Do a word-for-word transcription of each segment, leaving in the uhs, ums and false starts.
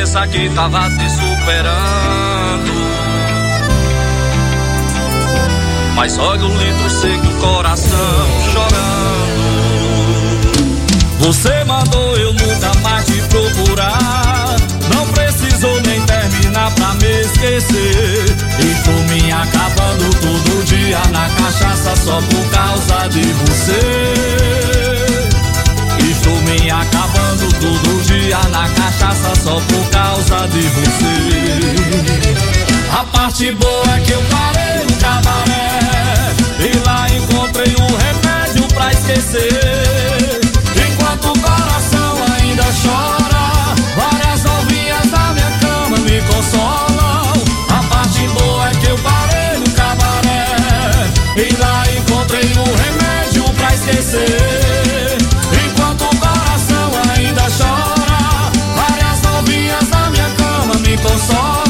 pensa que tava te superando, mas olha o litro seco, o coração chorando. Você mandou eu nunca mais te procurar, não precisou nem terminar pra me esquecer. Estou me acabando todo dia na cachaça só por causa de você. Estou me acabando todo dia na cachaça só por causa de você. A parte boa é que eu parei no cabaré e lá encontrei um remédio pra esquecer. Enquanto o coração ainda chora, várias novinhas na minha cama me consolam. A parte boa é que eu parei no cabaré e lá encontrei um remédio pra esquecer. Enquanto o coração ainda chora, várias novinhas na minha cama me consolam.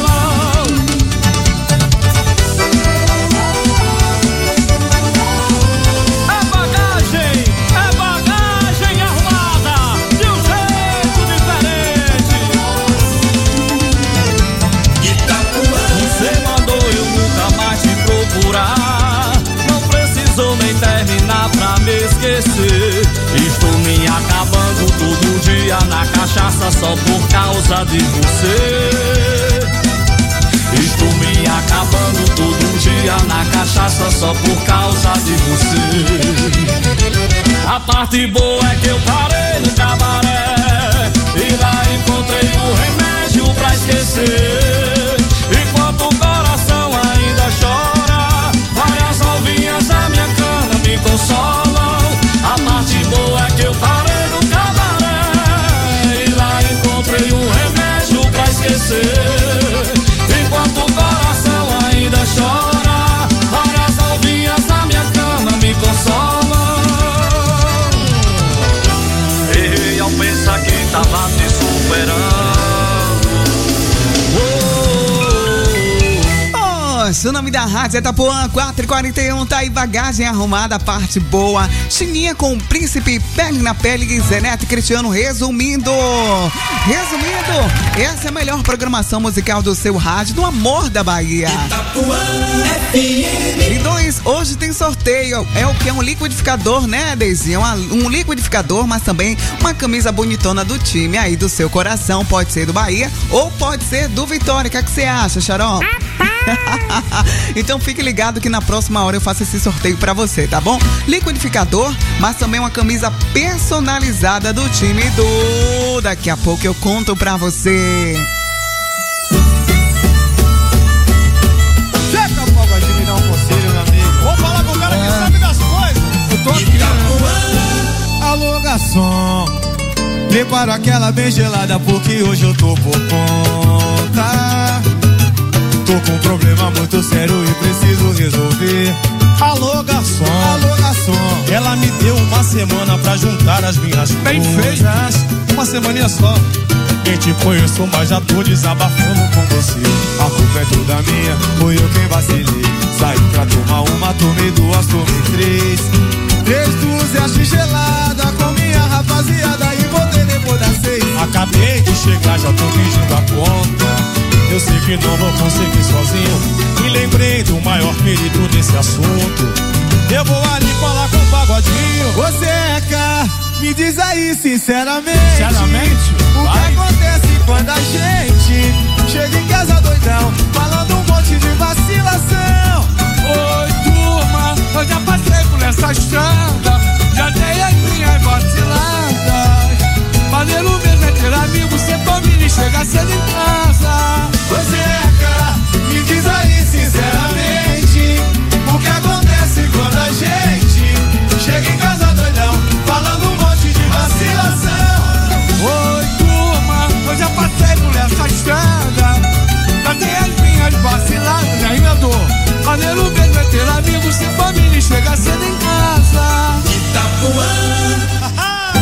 Não precisou nem terminar pra me esquecer. Estou me acabando todo dia na cachaça só por causa de você. Estou me acabando todo dia na cachaça só por causa de você. A parte boa é que eu parei no cabaré e lá encontrei um remédio pra esquecer. Enquanto o coração ainda chora, várias novinhas na minha cama me consolam. A parte boa é que eu parei no cabaré e lá encontrei um remédio pra esquecer. Enquanto o coração ainda chora, várias novinhas na minha cama me consolam. Errei ao pensar que tava te superando. O nome da rádio é Itapuã quatro e quarenta e um, tá aí bagagem arrumada, parte boa. Chininha com o Príncipe, Pele na Pele, Zeneto e Cristiano, resumindo. Resumindo, essa é a melhor programação musical do seu rádio, do amor da Bahia. Itapuã F M. E dois, hoje tem sorteio, é o que? É um liquidificador, né, Deise? É uma, um liquidificador, mas também uma camisa bonitona do time aí do seu coração, pode ser do Bahia ou pode ser do Vitória. O que é que você acha, Xaró? Então fique ligado que na próxima hora eu faço esse sorteio pra você, tá bom? Liquidificador, mas também uma camisa personalizada do time do... Daqui a pouco eu conto pra você. Chega um pouco de me dar um conselho, meu amigo. Vou falar com o cara é. que sabe das coisas. Eu tô aqui. Alô, garçom, prepara aquela bem gelada porque hoje eu tô por conta. Tô com um problema muito sério e preciso resolver. Alô, garçom, alô, garçom, ela me deu uma semana pra juntar as minhas bem feitas. Uma semaninha só. Nem te conheço, mas já tô desabafando com você. A culpa é toda minha, foi eu quem vacilei. Saí pra tomar uma, tomei duas, tomei três. Três dúzias gelada com minha rapaziada e voltei depois das seis. Acabei de chegar, já tô pedindo a conta. Eu sei que não vou conseguir sozinho. Me lembrei do maior perigo desse assunto. Eu vou ali falar com o pagodinho. Você é cá, me diz aí sinceramente. Sinceramente? O vai. que acontece quando a gente chega em casa doidão, falando um monte de vacilação. Oi, turma, eu já passei por essa estrada, já dei as minhas vaciladas. Maneiro mesmo é ter amigo, ser família e chegar cedo em casa. Você é cá, me diz aí sinceramente, o que acontece quando a gente chega em casa doidão, falando um monte de vacilação. Oi, turma, eu já passei por essa estrada, já dei as minhas vaciladas, ainda dou. Maneiro mesmo é ter amigos, ser família e chegar cedo em casa. Itapuã.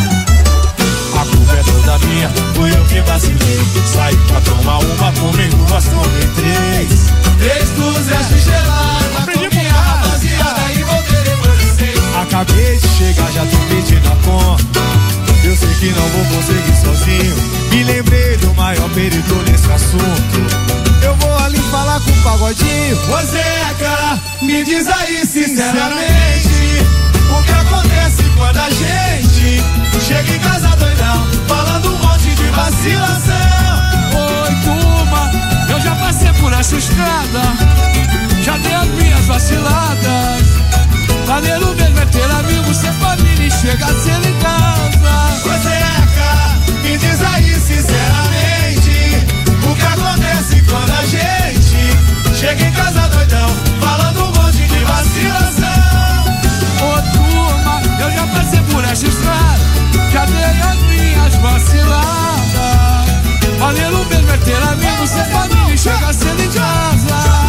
A culpa é toda minha, fui eu que vacilei. Saí pra tomar uma, comi duas, tomei três. Três dúzias de gelada com minha rapaziada e voltei depois de seis. Acabei de chegar, já tô pedindo a conta. Eu sei que não vou conseguir sozinho. Me lembrei do maior perigo nesse assunto. Eu vou ali falar com o Pagodinho. Ô Zeca, me diz aí sinceramente, o que acontece quando a gente chega em casa doidão, falando um monte de vacilação. Oi, turma, eu já passei por essa estrada, já dei as minhas vaciladas. Maneiro mesmo é ter amigos, ser família e chegar cedo em casa. Ô Zeca, me diz aí sinceramente, o que acontece quando a gente chega em casa doidão, falando um monte de vacilação. Ô turma, eu já passei por essa estrada, já dei as minhas vaciladas. Maneiro mesmo é ter amigos, ser família e chegar cedo em casa.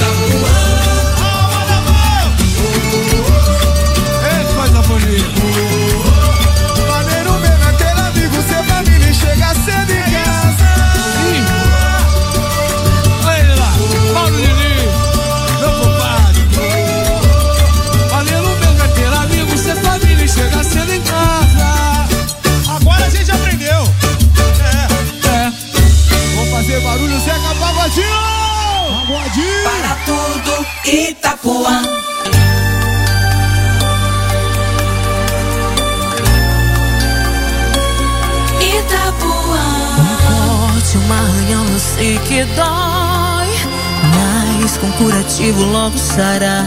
Maneiro mesmo é ter amigo, ser família e chegar cedo em casa. Olha ele lá, Paulo Diniz, meu compadre. Maneiro mesmo é ter amigo, ser família e chegar cedo em casa. Agora a gente aprendeu. É, é. Vamos fazer barulho, Zeca Pagodinho. Pagodinho. Para tudo Itapuã. Um arranhão eu sei que dói, mas com curativo logo sará.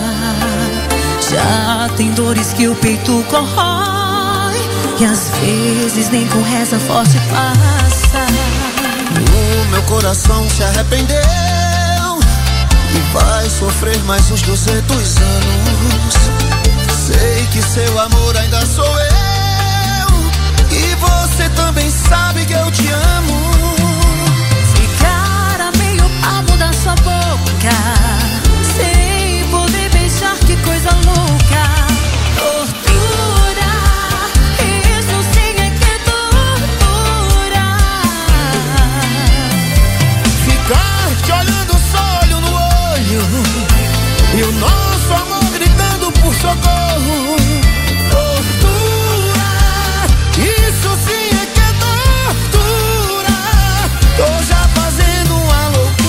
Já tem dores que o peito corrói, e às vezes nem com reza forte passa. O meu coração se arrependeu e vai sofrer mais uns duzentos anos. Sei que seu amor ainda sou eu, e você também sabe que eu te amo. Da sua boca, sem poder beijar, que coisa louca. Tortura, isso sim é que é tortura. Ficar te olhando só olho no olho, e o nosso amor gritando por socorro. Tortura, isso sim é que é tortura. Tô já fazendo uma loucura.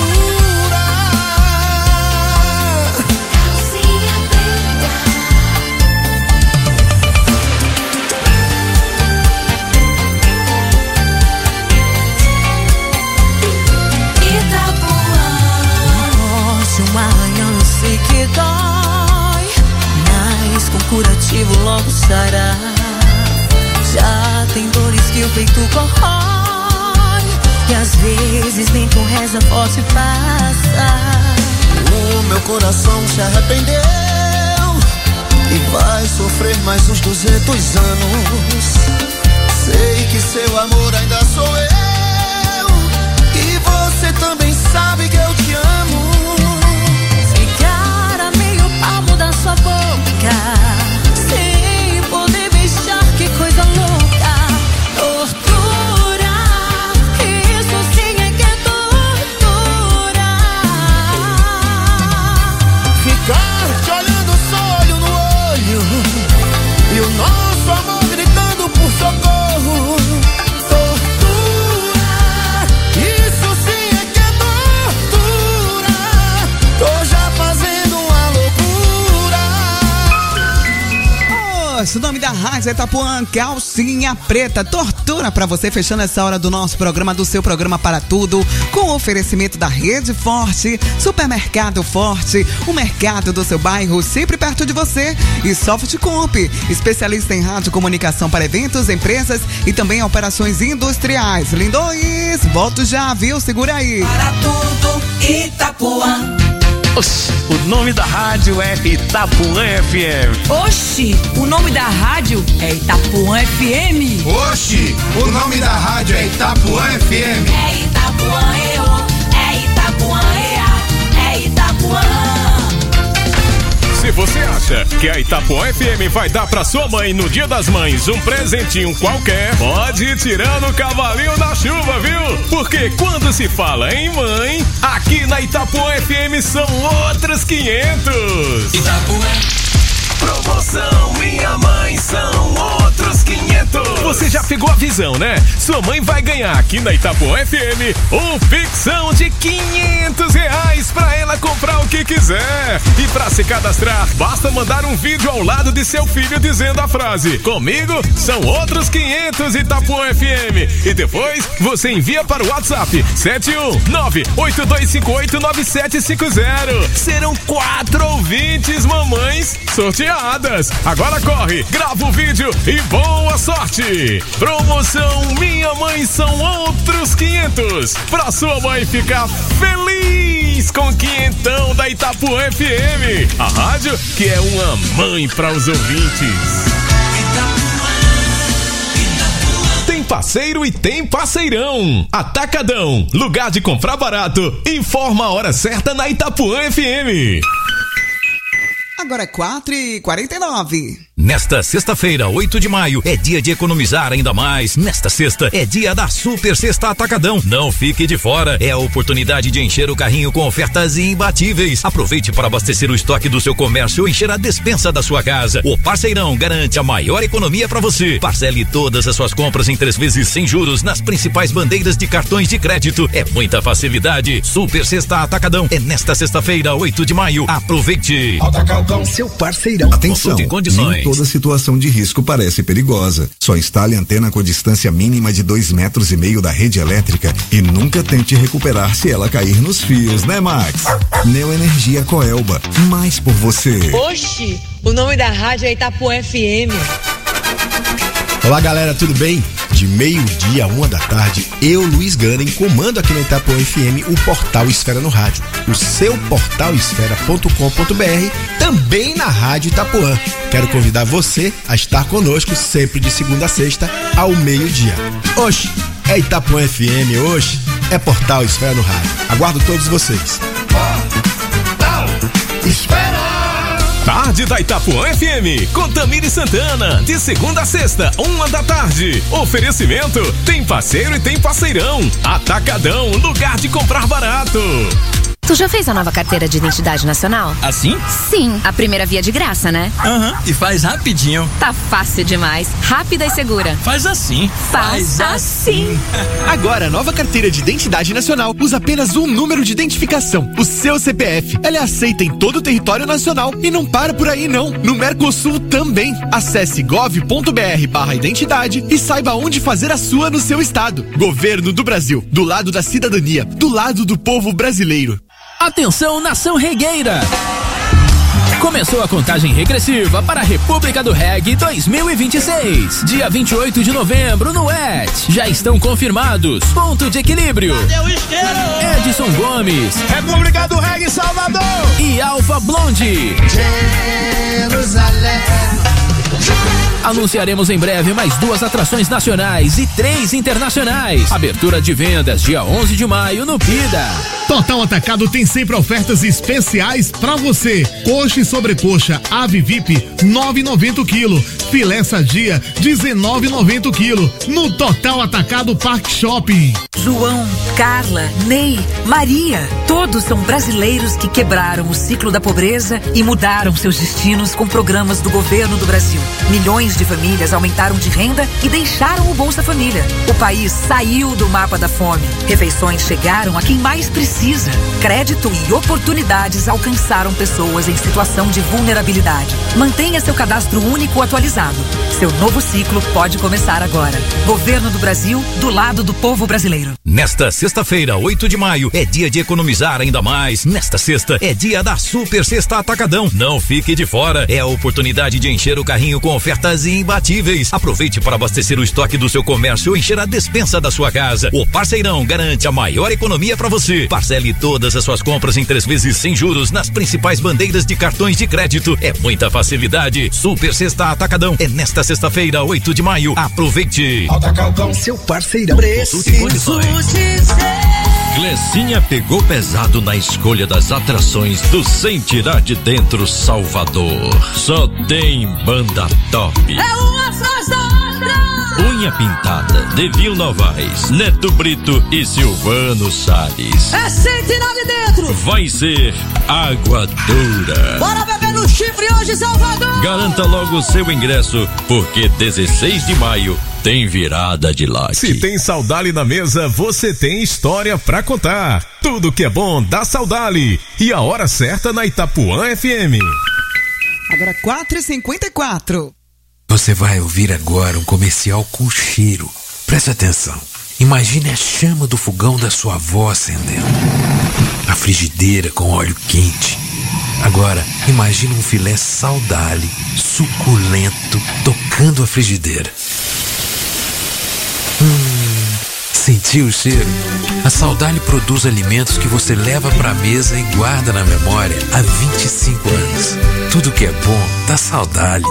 Que dói, mas com curativo logo sará. Já tem dores que o peito corrói, e às vezes nem com reza forte passa. O meu coração se arrependeu e vai sofrer mais uns duzentos anos. Sei que seu amor ainda sou eu, e você também sabe que eu te amo. Palmo da sua boca, sem poder beijar, que coisa louca. Tortura, isso sim é que é tortura. Ficar te olhando só olho no olho, e o nosso amor gritando por socorro. Tortura, isso sim é que é tortura. Tô já fazendo uma loucura. O nome da rádio é Itapuã, Calcinha Preta. Tortura pra você, fechando essa hora do nosso programa, do seu programa Para Tudo, com o oferecimento da Rede Forte, Supermercado Forte, o mercado do seu bairro, sempre perto de você. E Softcomp, especialista em rádio comunicação para eventos, empresas e também operações industriais. Lindões, volto já, viu? Segura aí. Para tudo Itapuã. Oxi, o nome da rádio é Itapuã F M. Oxi, o nome da rádio é Itapuã F M. Oxi, o nome da rádio é Itapuã F M. É Itapuã E O, é Itapuã E A, é Itapuã. Se você acha que a Itapuã F M vai dar pra sua mãe no Dia das Mães um presentinho qualquer, pode ir tirando o cavalinho da chuva, viu? Porque quando se fala em mãe, aqui na Itapuã F M são outros quinhentos. Itapuã. Promoção Minha Mãe são outros quinhentos. barato. Você já pegou a visão, né? Sua mãe vai ganhar aqui na Itapuã F M um Pixão de quinhentos reais pra ela comprar o que quiser. E pra se cadastrar, basta mandar um vídeo ao lado de seu filho dizendo a frase: comigo são outros quinhentos Itapuã F M. E depois você envia para o WhatsApp sete um nove oito dois cinco oito nove sete cinco zero. Serão quatro ouvintes mamães sorteadas. Agora corre, grava o vídeo e boa sorte. Promoção Minha Mãe São Outros quinhentos. Pra sua mãe ficar feliz com quinhentão da Itapuã F M. A rádio que é uma mãe para os ouvintes. Tem parceiro e tem parceirão. Atacadão, lugar de comprar barato. Informa a hora certa na Itapuã F M. Agora é quatro e quarenta e nove. Nesta sexta-feira, oito de maio, é dia de economizar ainda mais. Nesta sexta, é dia da Super Sexta Atacadão. Não fique de fora. É a oportunidade de encher o carrinho com ofertas imbatíveis. Aproveite para abastecer o estoque do seu comércio ou encher a despensa da sua casa. O Parceirão garante a maior economia para você. Parcele todas as suas compras em três vezes sem juros nas principais bandeiras de cartões de crédito. É muita facilidade. Super Sexta Atacadão é nesta sexta-feira, oito de maio. Aproveite. Atacadão, seu parceirão. Atenção, de condições. Toda situação de risco parece perigosa. Só instale antena com distância mínima de dois metros e meio da rede elétrica e nunca tente recuperar se ela cair nos fios, né, Max? Neoenergia Coelba, mais por você. Oxi, o nome da rádio é Itapuã F M. Olá, galera, tudo bem? De meio-dia a uma da tarde, eu, Luiz Ganem, comando aqui na Itapuã F M o Portal Esfera no Rádio, o seu portal esfera ponto com ponto b r, também na Rádio Itapuã. Quero convidar você a estar conosco sempre de segunda a sexta, ao meio-dia. Oxe, é Itapuã F M, oxe, é Portal Esfera no Rádio. Aguardo todos vocês. Portal Esfera. Tarde da Itapuã F M, com Tamiri Santana, de segunda a sexta, uma da tarde. Oferecimento, tem parceiro e tem parceirão. Atacadão, lugar de comprar barato. Tu já fez a nova carteira de identidade nacional? Assim? Sim, a primeira via de graça, né? Aham, uhum. E faz rapidinho. Tá fácil demais, rápida e segura. Faz assim. Faz, faz assim. Agora, a nova carteira de identidade nacional usa apenas um número de identificação, o seu C P F. Ela é aceita em todo o território nacional e não para por aí não. No Mercosul também. Acesse gov ponto br barra identidade e saiba onde fazer a sua no seu estado. Governo do Brasil, do lado da cidadania, do lado do povo brasileiro. Atenção, nação regueira! Começou a contagem regressiva para a República do Reggae dois mil e vinte e seis. Dia vinte e oito de novembro no E T. Já estão confirmados. Ponto de equilíbrio. Cadê o isqueiro? Edson Gomes. República do Reggae Salvador. E Alfa Blonde. Jerusalém. Anunciaremos em breve mais duas atrações nacionais e três internacionais. Abertura de vendas dia onze de maio no Pida. Total Atacado tem sempre ofertas especiais pra você. Coxa e sobrecoxa Ave V I P nove e noventa o quilo. Filé sadia dezenove e noventa o quilo. No Total Atacado Parque Shopping. João, Carla, Ney, Maria, todos são brasileiros que quebraram o ciclo da pobreza e mudaram seus destinos com programas do governo do Brasil. Milhões de famílias aumentaram de renda e deixaram o Bolsa Família. O país saiu do mapa da fome. Refeições chegaram a quem mais precisa. Crédito e oportunidades alcançaram pessoas em situação de vulnerabilidade. Mantenha seu cadastro único atualizado. Seu novo ciclo pode começar agora. Governo do Brasil, do lado do povo brasileiro. Nesta sexta-feira, oito de maio, é dia de economizar ainda mais. Nesta sexta, é dia da Super Sexta Atacadão. Não fique de fora. É a oportunidade de encher o carrinho com ofertas imbatíveis. Aproveite para abastecer o estoque do seu comércio ou encher a despensa da sua casa. O Parceirão garante a maior economia para você. Parcele todas as suas compras em três vezes sem juros nas principais bandeiras de cartões de crédito. É muita facilidade. Super Sexta Atacadão é nesta sexta-feira, oito de maio. Aproveite. Atacadão, seu parceirão. Glecinha pegou pesado na escolha das atrações do Sem Tirar de Dentro Salvador. Só tem banda top. É uma atrás da outra. Unha Pintada, Devil Novaes, Neto Brito e Silvano Salles. É sentinela de dentro. Vai ser água dura. Bora beber no chifre hoje, Salvador. Garanta logo o seu ingresso, porque dezesseis de maio tem virada de lote. Se tem Saudale na mesa, você tem história pra contar. Tudo que é bom dá Saudale. E a hora certa na Itapuã F M. Agora quatro e cinquenta e quatro. Você vai ouvir agora um comercial com cheiro. Presta atenção. Imagine a chama do fogão da sua avó acendendo. A frigideira com óleo quente. Agora, imagine um filé Saudale, suculento, tocando a frigideira. Hum, sentiu o cheiro? A Saudale produz alimentos que você leva pra mesa e guarda na memória há vinte e cinco anos. Tudo que é bom dá Saudale.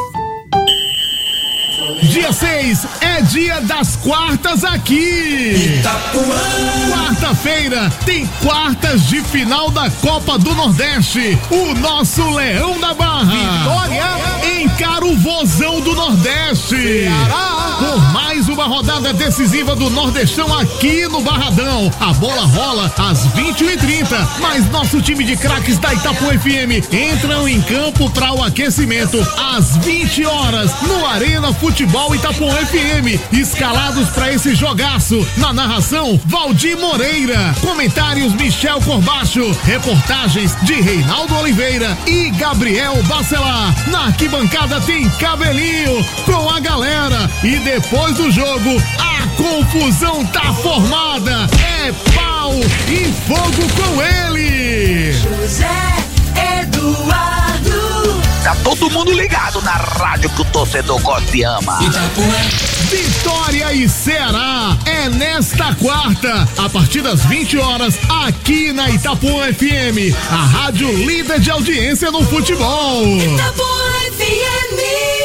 Dia seis é dia das quartas aqui. Itapuã. Quarta-feira tem quartas de final da Copa do Nordeste. O nosso Leão da Barra. Vitória. Encara o Vozão do Nordeste. Ceará. Por mais uma rodada decisiva do Nordestão aqui no Barradão. A bola rola às vinte e uma e trinta. Mas nosso time de craques da Itapuã F M entram em campo para o aquecimento às vinte horas no Arena Futebol Itapuã F M, escalados para esse jogaço. Na narração, Valdir Moreira. Comentários, Michel Corbacho. Reportagens de Reinaldo Oliveira e Gabriel Bacelar. Na arquibancada tem Cabelinho com a galera. E depois do jogo, a confusão tá formada. É pau e fogo com ele. José Eduardo. Tá todo mundo ligado na rádio que o torcedor gosta e ama. Vitória e Ceará é nesta quarta, a partir das vinte horas, aqui na Itapuã F M, a rádio líder de audiência no futebol. Itapuã F M.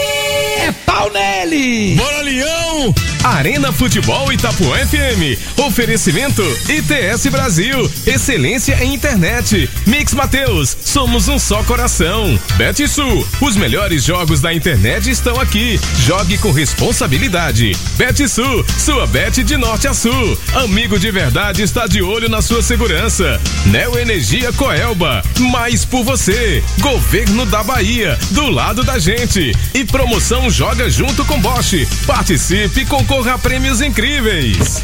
É pau nele! Bora, Leão! Arena Futebol Itapuã F M. Oferecimento I T S Brasil. Excelência em internet. Mix Mateus. Somos um só coração. BetSul. Os melhores jogos da internet estão aqui. Jogue com responsabilidade. BetSul. Sua bet de norte a sul. Amigo de verdade está de olho na sua segurança. Neo Energia Coelba. Mais por você. Governo da Bahia. Do lado da gente. E promoção Joga Junto com Bosch. Participe e concorra a prêmios incríveis.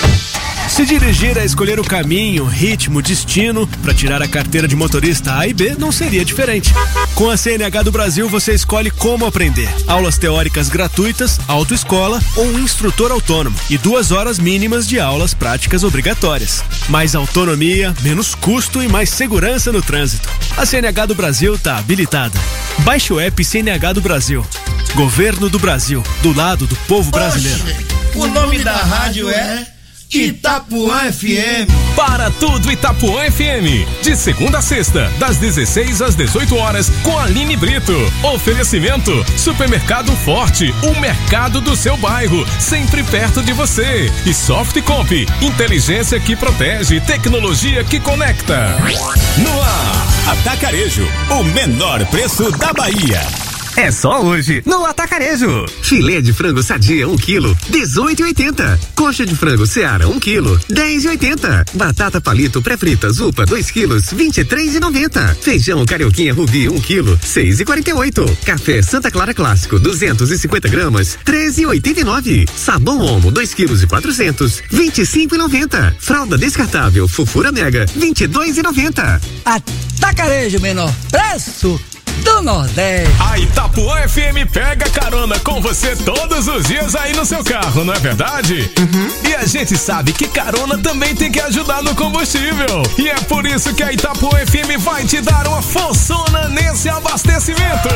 Se dirigir é escolher o caminho, ritmo, destino para tirar a carteira de motorista A e B não seria diferente. Com a C N H do Brasil você escolhe como aprender. Aulas teóricas gratuitas, autoescola ou um instrutor autônomo e duas horas mínimas de aulas práticas obrigatórias. Mais autonomia, menos custo e mais segurança no trânsito. A C N H do Brasil está habilitada. Baixe o app C N H do Brasil. Governo do Brasil, do lado do povo brasileiro. Oxe, o nome da rádio é Itapuã F M. Para tudo Itapuã F M. De segunda a sexta, das dezesseis às dezoito horas, com Aline Brito. Oferecimento: Supermercado Forte, o mercado do seu bairro, sempre perto de você. E Softcomp, inteligência que protege, tecnologia que conecta. No ar, Atacarejo, o menor preço da Bahia. É só hoje, no Atacarejo. Filé de frango sadia, um quilo, dezoito e oitenta. Coxa de frango Seara, um quilo, dez e oitenta. Batata palito pré-frita Zupa, dois quilos, vinte e três e noventa. Feijão Carioquinha Rubi, um quilo, seis e quarenta e oito. Café Santa Clara Clássico, duzentos e cinquenta gramas, treze e oitenta e nove. Sabão Omo, dois quilos e quatrocentos, vinte e cinco e noventa. Fralda descartável Fofura Mega, vinte e dois e noventa. Atacarejo, menor preço do Nordeste. A Itapuã F M pega carona com você todos os dias aí no seu carro, não é verdade? Uhum. E a gente sabe que carona também tem que ajudar no combustível. E é por isso que a Itapuã F M vai te dar uma forçona nesse abastecimento.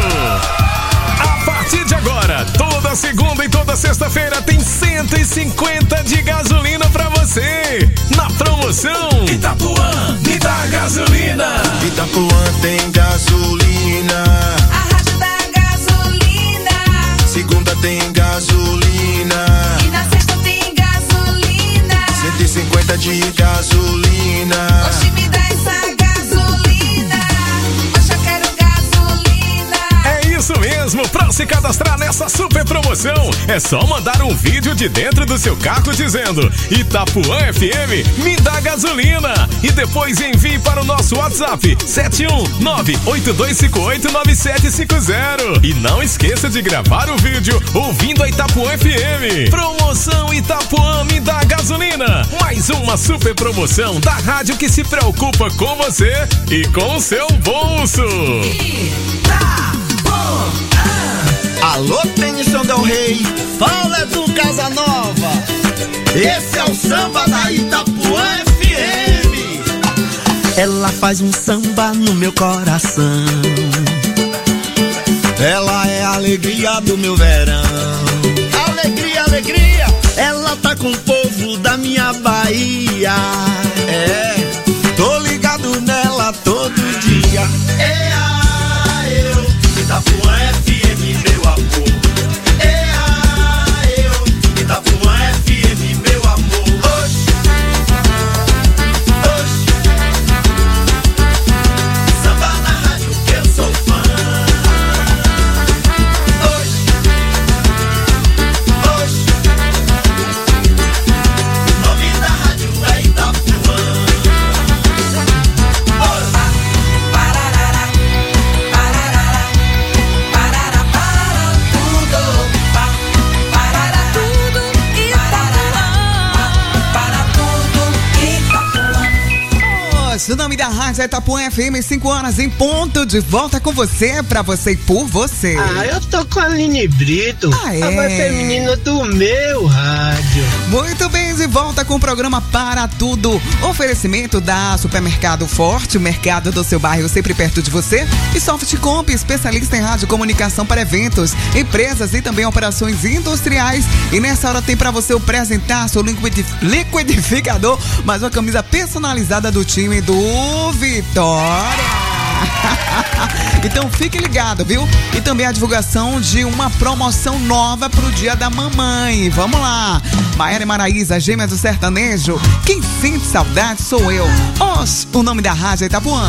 A partir de agora, toda segunda e toda sexta-feira tem cento e cinquenta de gasolina pra você. Na promoção Itapuã, me dá gasolina. Itapuã tem gasolina. A rádio da gasolina. Segunda tem gasolina. E na sexta tem gasolina. cento e cinquenta de gasolina. Oxe, me dá essa gasolina. Hoje eu quero gasolina. É isso mesmo, pra Pra se cadastrar nessa super promoção, é só mandar um vídeo de dentro do seu carro dizendo Itapuã F M me dá gasolina e depois envie para o nosso WhatsApp sete um nove oito dois cinco oito nove sete cinco zero. E não esqueça de gravar o vídeo ouvindo a Itapuã F M. Promoção Itapuã me dá gasolina. Mais uma super promoção da rádio que se preocupa com você e com o seu bolso. Alô, Tennyson Del Rey, fala do Casanova. Esse é o samba da Itapuã F M. Ela faz um samba no meu coração. Ela é a alegria do meu verão. Alegria, alegria. Ela tá com o povo da minha Bahia. É, tô ligado nela todo dia. É a eu, Itapuã F M, meu amor. É a eu, Itapuã F M, meu amor. Oxe, oxe. Samba na rádio que eu sou fã. Oxe, oxe. O nome da rádio é Itapuã. Oxe. Pararara, pararara, parará, para tudo, pa, parará, tudo Itapuã, para tudo Itapuã. Nossa, o nome da rádio é Itapuã F M, cinco horas em ponto, de volta com você, pra você e por você. Ah, eu tô com a Aline Brito, Ah, é? a voz feminina do meu rádio. Muito bem, de volta com o programa Para Tudo. Oferecimento da Supermercado Forte, o mercado do seu bairro sempre perto de você. E Softcomp, especialista em rádio comunicação para eventos, empresas e também operações industriais. E nessa hora tem para você o presentaço, o liquidif- liquidificador, mais uma camisa personalizada do time do Vitória. Então fique ligado, viu? E também a divulgação de uma promoção nova pro Dia da Mamãe. Vamos lá! Maiara e Maraísa, gêmeas do sertanejo. Quem sente saudade sou eu. Os, o nome da rádio é Itapuã.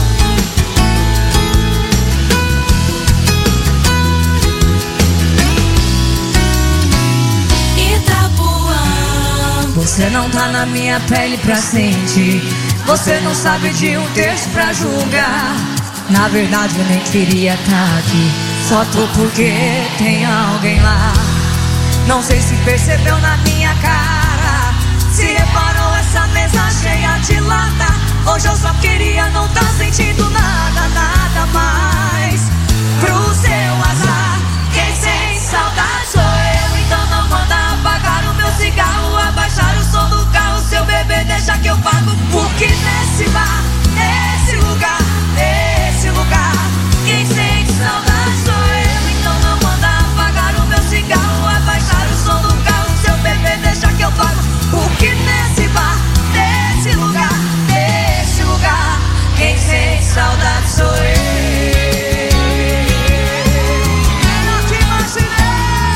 Itapuã. Você não tá na minha pele pra sentir. Você não sabe de um texto pra julgar. Na verdade eu nem queria estar aqui. Só tô porque tem alguém lá. Não sei se percebeu na minha cara. Se reparou essa mesa cheia de lata. Hoje eu só queria não tá sentindo nada, nada mais. Pro seu azar, quem sente saudade sou eu. Então não manda apagar o meu cigarro, abaixar o som do carro. Seu bebê deixa que eu pago. Porque nesse bar, nesse lugar, nesse lugar, quem sente saudade sou eu. Então não manda apagar o meu cigarro, abaixar o som do carro. Seu bebê deixa que eu pago. Porque nesse bar, nesse lugar, nesse lugar, quem sente saudade sou eu. Eu te imaginei.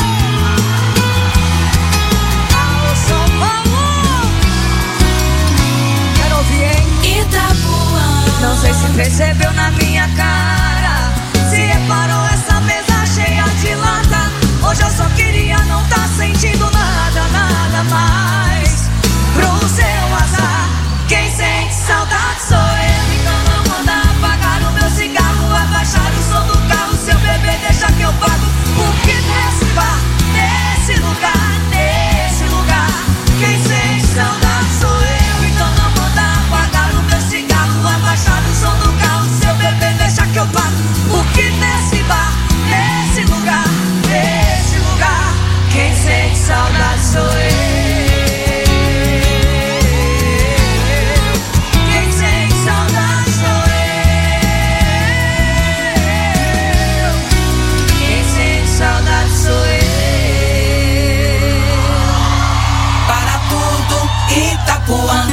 Alô, São Paulo. Quero ouvir, hein? Itapuã. Não sei se percebeu na minha cara. Se reparou essa mesa cheia de lata. Hoje eu só queria não tá sentindo nada, nada mais. Pro seu azar, quem sente saudade sou eu. Então não manda apagar o meu cigarro, abaixar o som do carro. Seu bebê deixa que eu pago. Porque nesse bar, nesse lugar, nesse lugar, quem sente saudade sou eu. Então não manda apagar o meu cigarro, abaixar o som do carro. Seu bebê deixa que eu pago. Porque nesse bar, nesse lugar, nesse lugar, quem sente saudade sou eu. Quem sente saudade sou eu. Quem sente saudade sou eu. Para tudo Itapuã.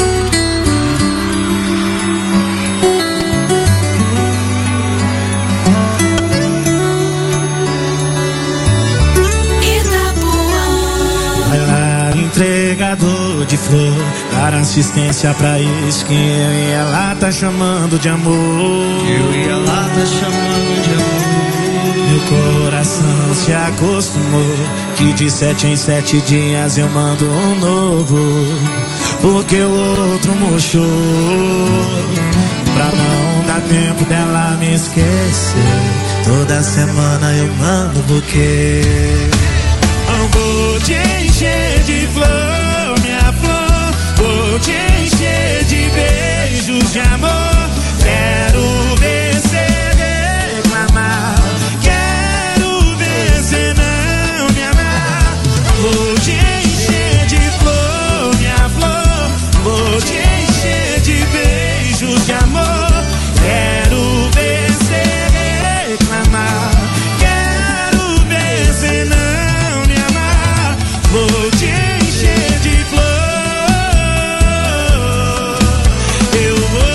Vai lá, entregador de flor, dar assistência pra isso que eu e ela tá chamando de amor. Eu e ela tá chamando de amor. Meu coração se acostumou que de sete em sete dias eu mando um novo, porque o outro murchou. Pra não dar tempo dela me esquecer, toda semana eu mando buquê. Eu vou te encher de flor, minha flor, vou te encher de beijos de amor. Quero ver cê reclamar, quero ver cê não me amar. Vou te encher de flor, minha flor, vou te encher de beijos de amor. Quero ver cê reclamar, quero ver cê não me amar. Vou te encher de flor, eu vou.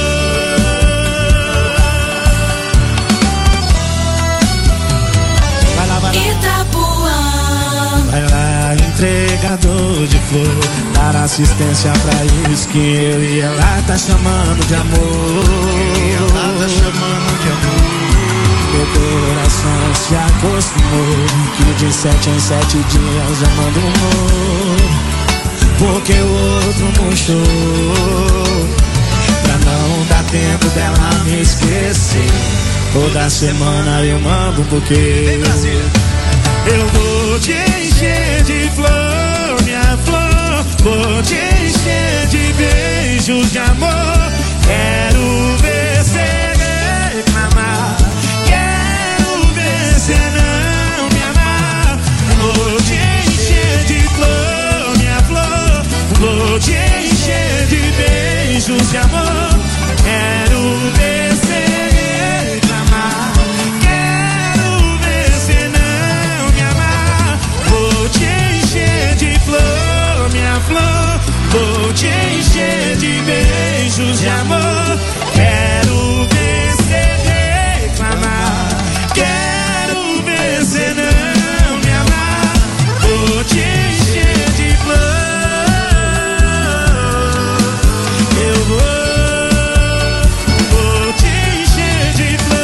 Vai lá, vai lá. Itapuã. Vai lá, entregador de flor, dar assistência pra isso que eu e ela tá chamando de amor. Ela tá chamando de amor. Meu coração se acostumou que de sete em sete dias eu mando um amor, porque o outro murchou. Pra não dar tempo dela me esquecer, toda semana eu mando um buquê. Eu vou te encher de flor, minha flor, vou te encher de beijos de amor. Quero ver cê reclamar, quero ver cê não me amar. Vou te encher de flor, minha flor, vou te encher de beijos de amor. Quero ver cê reclamar, quero ver cê não me amar. Vou te encher de flor, minha flor, vou te encher de beijos de amor. Quero ver cê reclamar, quero ver cê não me amar. Vou te encher de flor, eu vou, vou te encher de flor,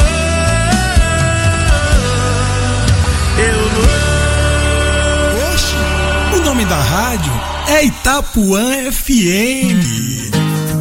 eu vou. Oxe, o nome da rádio é Itapuã F M.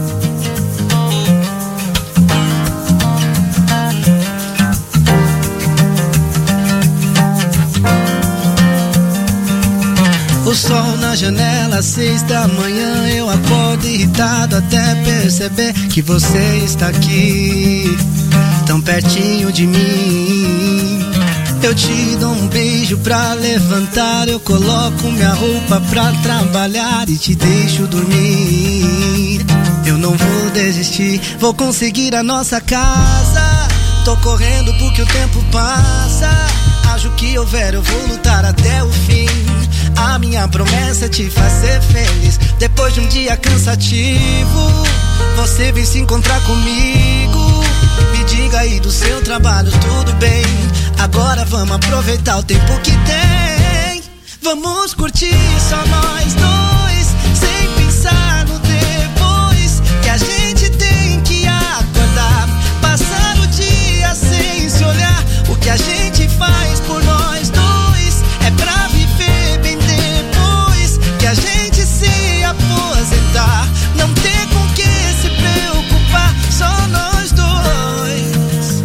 O sol na janela, às seis da manhã, eu acordo irritado até perceber que você está aqui, tão pertinho de mim. Eu te dou um beijo pra levantar, eu coloco minha roupa pra trabalhar e te deixo dormir. Eu não vou desistir, vou conseguir a nossa casa. Tô correndo porque o tempo passa. Acho que houver, eu vou lutar até o fim. A minha promessa é te fazer feliz. Depois de um dia cansativo, você vem se encontrar comigo. Me diga aí do seu trabalho, tudo bem? Agora vamos aproveitar o tempo que tem. Vamos curtir só nós dois, sem pensar no depois. Que a gente tem que acordar, passar o dia sem se olhar. O que a gente faz por nós dois é pra viver bem depois que a gente se aposentar. Não ter com que se preocupar, só nós dois.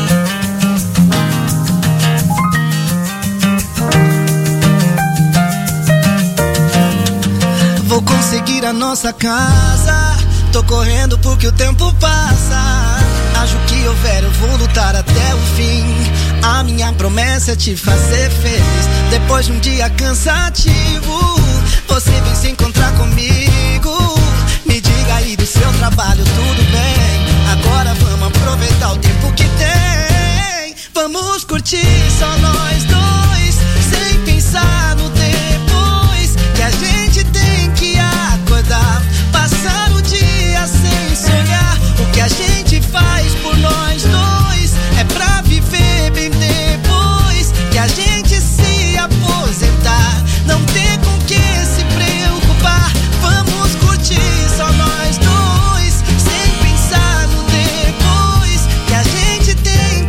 Vou conseguir a nossa casa. Tô correndo porque o tempo passa. Acho que houver, eu vou lutar até o fim. A minha promessa é te fazer feliz. Depois de um dia cansativo, você vem se encontrar comigo. Me diga aí do seu trabalho, tudo bem? Agora vamos aproveitar o tempo que tem. Vamos curtir só nós dois, sem pensar no depois. Que a gente tem que acordar, passar o dia sem sonhar. O que a gente faz por nós dois é pra viver bem depois que a gente se aposentar. Não ter com que se preocupar. Vamos curtir só nós dois, sem pensar no depois. Que a gente tem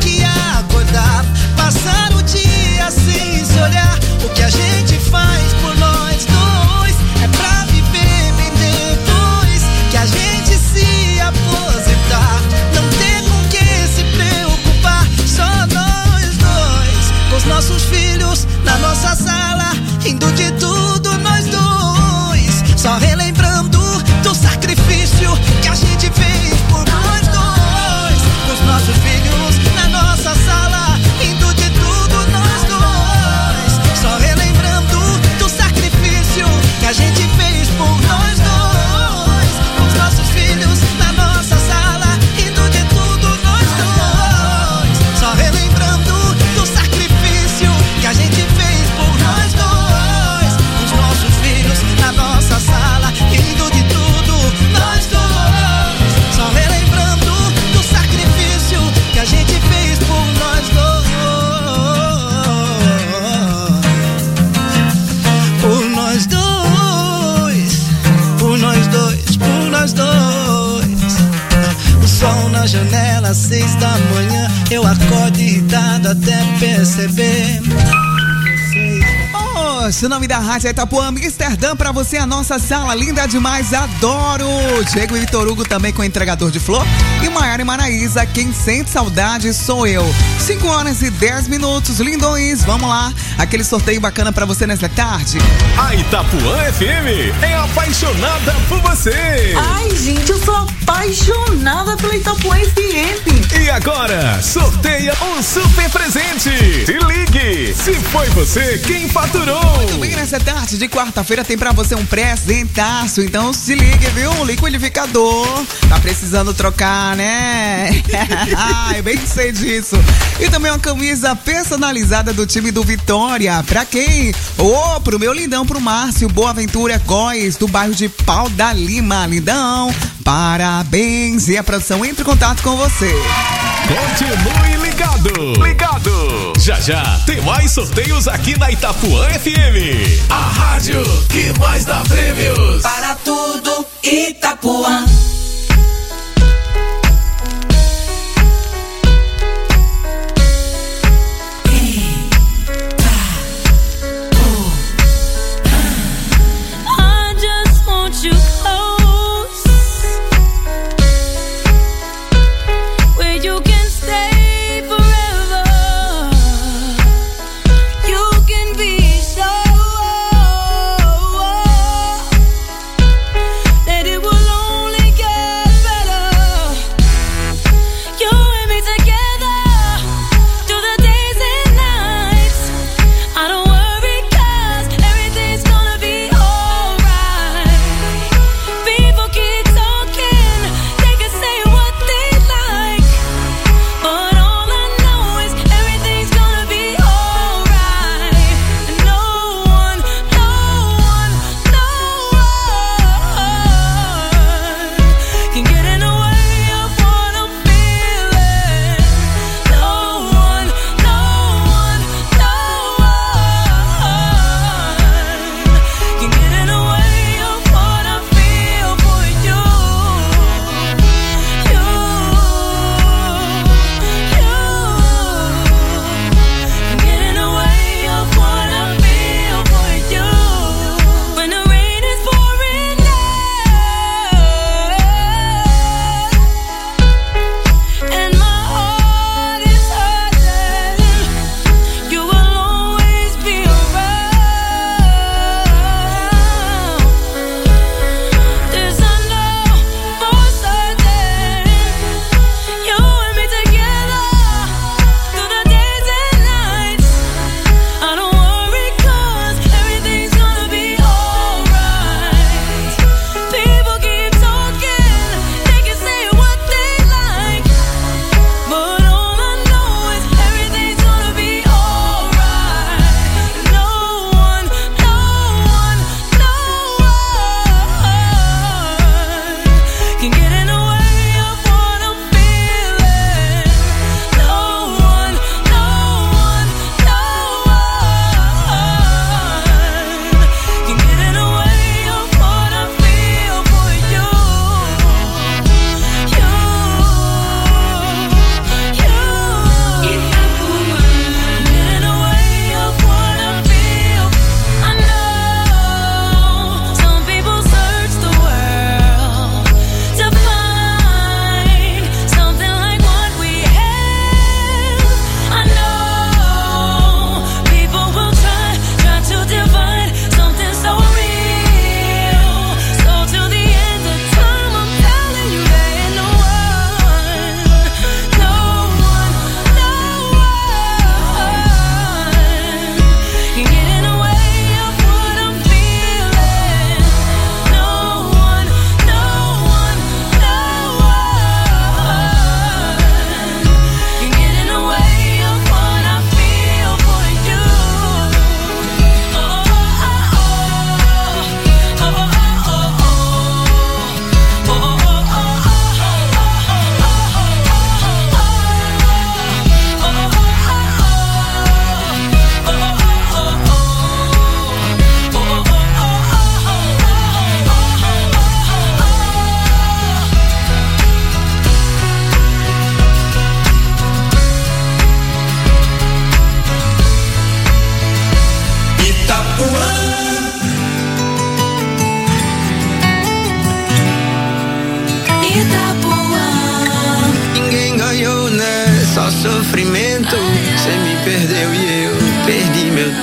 rindo de tudo nós dois, só relembrando do sacrifício que a gente fez por nós dois. Os nossos filhos na nossa sala, rindo de tudo nós dois, só relembrando do sacrifício que a gente fez por nós dois. Os nossos filhos na nossa sala, rindo de tudo nós dois, só relembrando do sacrifício que a gente fez por nós dois. Os nossos filhos na nossa sala, rindo de tudo nós dois, só relembrando do sacrifício que a gente fez por nós dois. Por nós dois, por nós dois, por nós dois. O sol na janela, às seis da manhã, eu acordo irritado até perceber. O nome da rádio é Itapuã, Amsterdã, pra você, a nossa sala linda demais, adoro. Diego e Vitor Hugo também com entregador de flor. E Maiara e Maraísa, quem sente saudade sou eu. cinco horas e dez minutos, lindões, vamos lá. Aquele sorteio bacana pra você nessa tarde. A Itapuã F M é apaixonada por você. Ai, gente, eu sou apaixonada pela Itapuã F M. E agora, sorteia um super presente. Se ligue, se foi você quem faturou. Muito bem, nessa tarde de quarta-feira tem pra você um presentaço, então se ligue, viu? Um liquidificador, tá precisando trocar, né? Ai, bem sei disso. E também uma camisa personalizada do time do Vitória, pra quem? Ô, oh, pro meu lindão, pro Márcio Boaventura Góes, do bairro de Pau da Lima, lindão, parabéns, e a produção entre em contato com você. Continue ligado, ligado. Já já tem mais sorteios aqui na Itapuã F M. A rádio que mais dá prêmios. Para tudo, Itapuã. I just want you close, where you can stay forever. You can be so that it will only get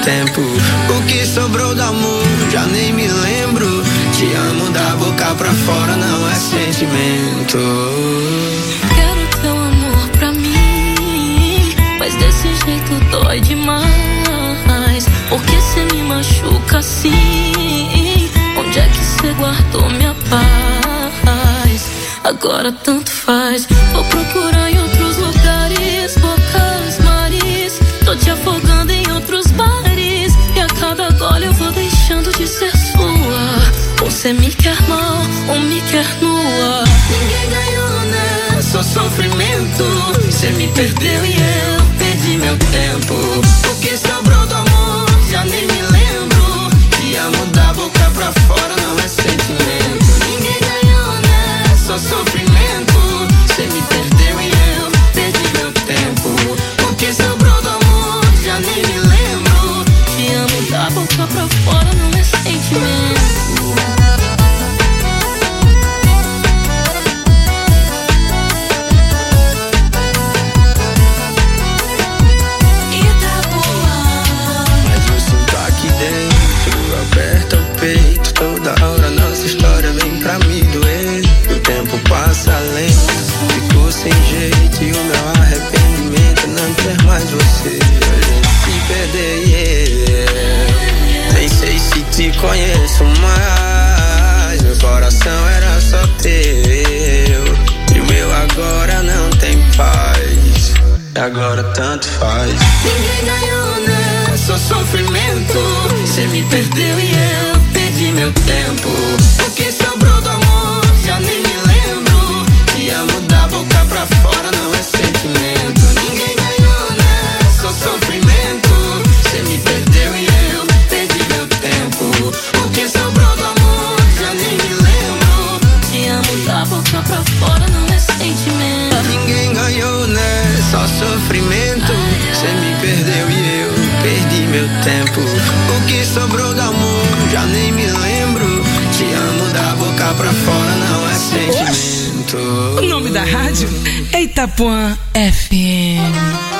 tempo. O que sobrou do amor, já nem me lembro. Te amo da boca pra fora, não é sentimento. Quero teu amor pra mim, mas desse jeito dói demais. Porque cê me machuca assim? Onde é que cê guardou minha paz? Agora tanto faz. Vou procurar em outros lugares, bocas, mares. Tô te afogando em outros bares. E a cada gole eu vou deixando de ser sua. Ou cê me quer mal, ou me quer nua. Ninguém ganhou, né? Só sofrimento. Cê me perdeu e eu perdi meu tempo. O que sobrou do amor, já nem me lembro. Te amo da boca pra fora, não é sentimento. Ninguém ganhou, né? Só sofrimento. Cê me perdeu e eu perdi meu tempo. O que sobrou do amor, já nem me lembro. Te amo da boca pra fora, não é sentimento. Aperta o peito, toda hora nossa história vem pra me doer. O tempo passa lento, ficou sem jeito. E o meu arrependimento é não ter mais você. A gente se perder, yeah. Nem sei se te conheço mais. Meu coração era só teu, e o meu agora não tem paz. Agora tanto faz. Ninguém ganhou, né? Só sofrimento. Cê me perdeu e eu perdi meu tempo. O que sobrou do amor, já nem me lembro. Te amo da boca pra fora, não é sentimento. Ninguém ganhou, né? Só sofrimento. Cê me perdeu e eu perdi meu tempo. O que sobrou do amor, já nem me lembro. Te amo da boca pra fora, não é sentimento. Ninguém ganhou, né? Só sofrimento. Cê me perdeu e eu perdi meu tempo. O que sobrou do amor, já nem me lembro. Te amo da boca pra fora, não é sentimento. O nome da rádio é Itapuã F M.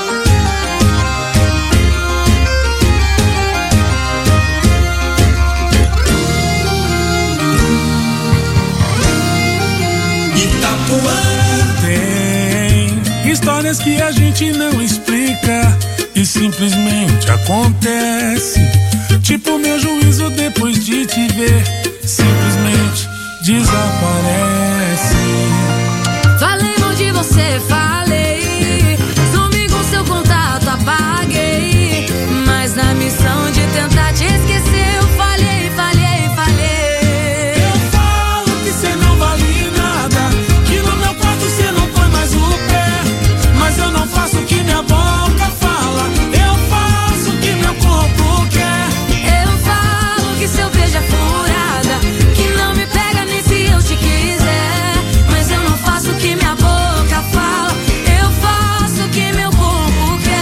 Tem histórias que a gente não explica e simplesmente acontece. Tipo meu juízo depois de te ver, simplesmente desaparece. Falei mal de você, falei. Sumi com seu contato, apaguei. Mas na missão de tentar te esquecer, eu falhei, falhei, falhei. Eu falo que cê não vale nada, que no meu quarto cê não põe mais o pé. Mas eu não faço o que minha boca fala, eu faço o que meu corpo quer. Eu falo que seu beijo é furada, que não me pega nem se eu te quiser. Mas eu não faço o que minha boca fala, eu faço o que meu corpo quer.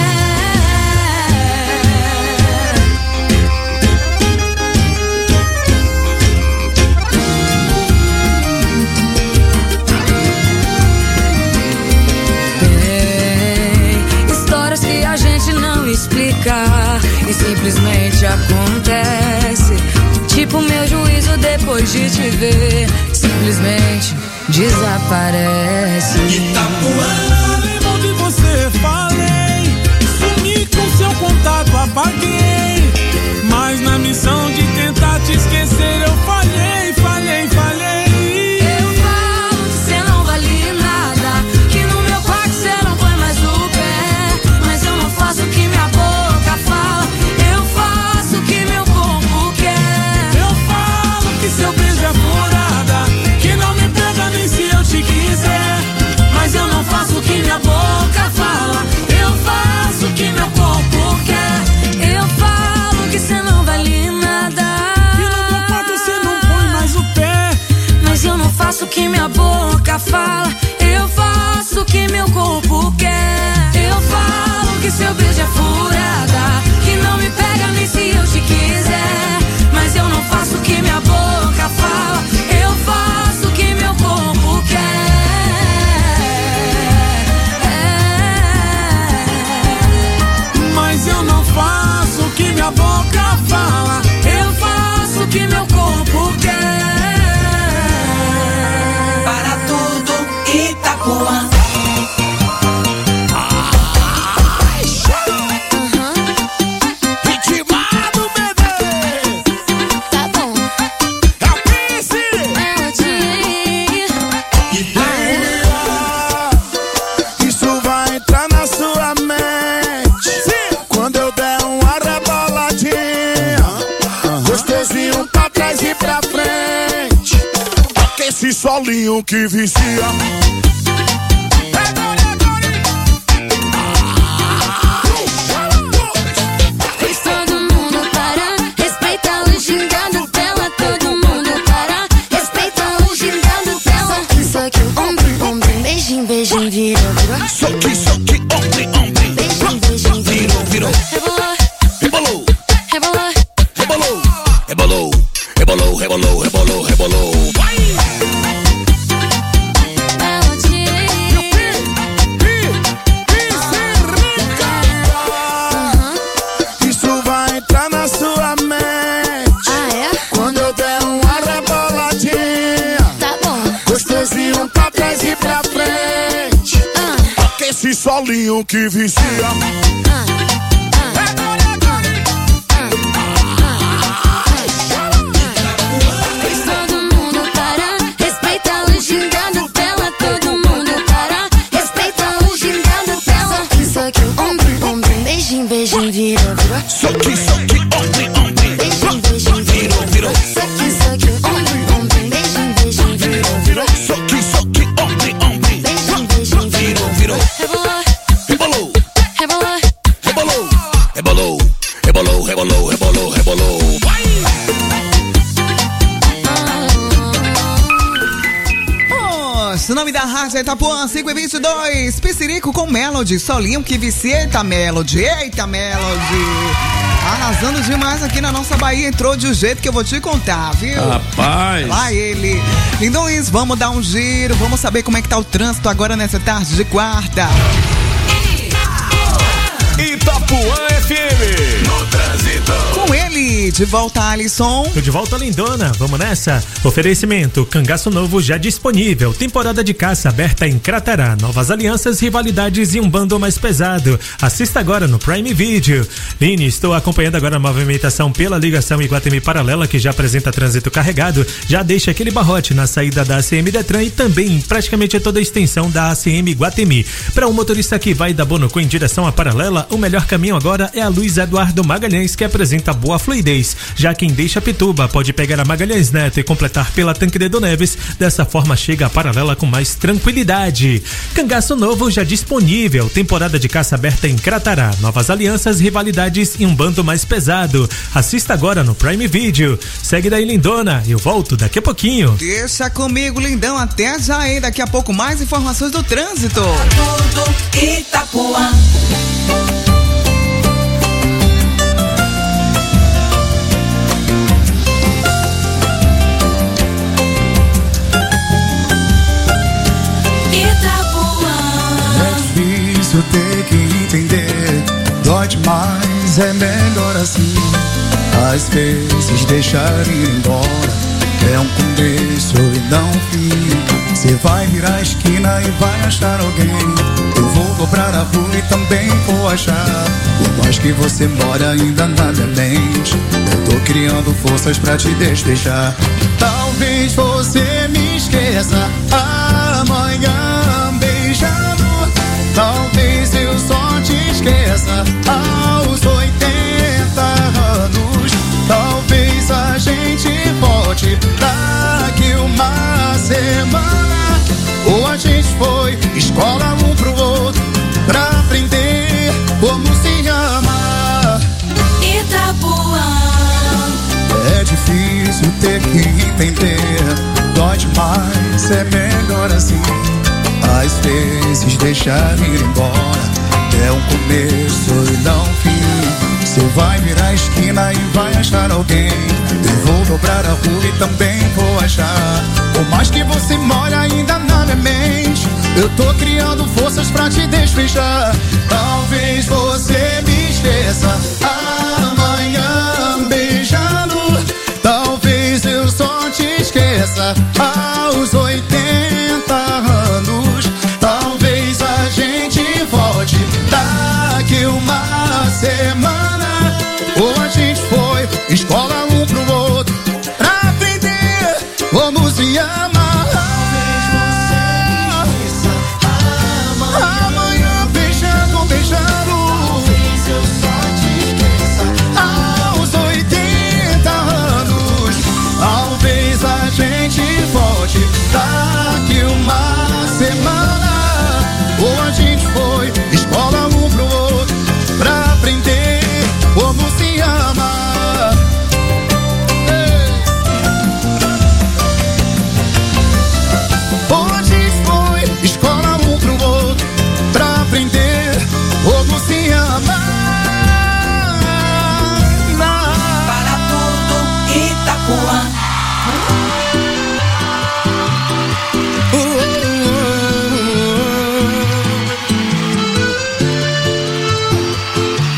Tem histórias que a gente não explica e simplesmente acontece. Tipo meu juízo depois de te ver, simplesmente desaparece. Falei mal de você, falei. Sumi com seu contato, apaguei. Mas na missão de tentar te esquecer, eu falhei, falhei, falhei. Eu falo que cê não vale nada, que no meu quarto cê não põe mais o pé. Mas eu não faço o que minha boca fala, eu faço o que meu corpo quer. Eu falo que seu beijo é furada, que não me pega nem se eu te quiser. Mas eu não faço o que minha boca fala, eu faço o que meu corpo quer. Eu falo que cê não vale nada, e no meu quarto cê não põe mais o pé. mas eu não faço o que minha boca fala, eu faço o que meu corpo quer. Eu falo que seu beijo é furada, que não me pega nem se eu te quiser. Mas eu não faço o que minha boca fala, eu faço o que meu corpo quer. Mas eu não faço o que minha boca solinho que vicia. Beijinho, virou, virou. Soque, soque, ontem, ontem. Beijinho, beijinho, virou, virou. Rebolou, rebolou, rebolou, rebolou, rebolou, rebolou, rebolou, rebolou. Vai! Isso vai entrar na sua mente. Ah, é? Quando eu der uma reboladinha. Tá bom. Gostosinho pra trás e pra frente. Esse solinho que vicia. Fez todo mundo parar, respeita o gingado dela. Todo mundo parar, respeita o gingado dela. Soque, soque, ombro, ombro. Beijinho, beijinho, virou, virou. Soque, soque, ombro, ombro. Beijinho, beijinho, virou, virou. Soque, soque, ombro, ombro. Beijinho, beijinho, virou, virou. Soque, soque, ombro, ombro. Beijinho, beijinho, virou, virou. Rebolou, rebolou, rebolou, rebolou, rebolou, rebolou, rebolou, rebolou. Vai! O nome da rádio é Itapuã cinco e vinte e dois. Piscirico com Melody. Solinho que vicia. Eita Melody. Eita Melody. Arrasando demais aqui na nossa Bahia. Entrou de um jeito que eu vou te contar, viu? Rapaz. Lá ele. Lindões, vamos dar um giro. Vamos saber como é que tá o trânsito agora nessa tarde de quarta. Itapuã F M. No trânsito. Com ele, de volta, Alisson. Tô de volta, lindona. Vamos nessa? Oferecimento, cangaço novo já disponível. Temporada de caça aberta em Craterá. Novas alianças, rivalidades e um bundle mais pesado. Assista agora no Prime Video. Lini, estou acompanhando agora a movimentação pela ligação Iguatemi Paralela, que já apresenta trânsito carregado. Já deixa aquele barrote na saída da A C M Detran e também em praticamente toda a extensão da A C M Iguatemi. Para um motorista que vai da Bonocô em direção à Paralela, o melhor caminho agora é a Luiz Eduardo Magalhães, que apresenta boa fluidez. Já quem deixa Pituba pode pegar a Magalhães Neto e completar pela Tancredo Neves. Dessa forma chega a Paralela com mais tranquilidade. Cangaço novo já disponível. Temporada de caça aberta em Craterá. Novas alianças, rivalidades e um bando mais pesado. Assista agora no Prime Video. Segue daí, lindona. Eu volto daqui a pouquinho. Deixa comigo, lindão. Até já, hein? Daqui a pouco mais informações do trânsito. tudo Itapuã. Eu tenho que entender, dói demais, é melhor assim. Às vezes deixar ir embora é um começo e não um fim. Você vai virar a esquina e vai achar alguém. Eu vou dobrar a rua e também vou achar. Por mais que você mora ainda na minha mente, eu tô criando forças pra te despejar. Talvez você me esqueça amanhã beijando. Talvez eu só te esqueça aos oitenta anos. Talvez a gente volte daqui uma semana. Ou a gente foi escola um pro outro pra aprender como se ama. Itapuã. É difícil ter que entender, dói demais, é melhor assim. Às vezes deixar ir embora é um começo e não um fim. Você vai virar a esquina e vai achar alguém. Eu vou dobrar a rua e também vou achar. Por mais que você mora ainda na minha mente, eu tô criando forças pra te despejar. Talvez você me esqueça amanhã beijando. Talvez eu só te esqueça aos oitenta anos. Talvez a gente volte daqui uma semana. Ou a gente foi escola um pro outro pra aprender como se ama. Amanhã beijando, beijando.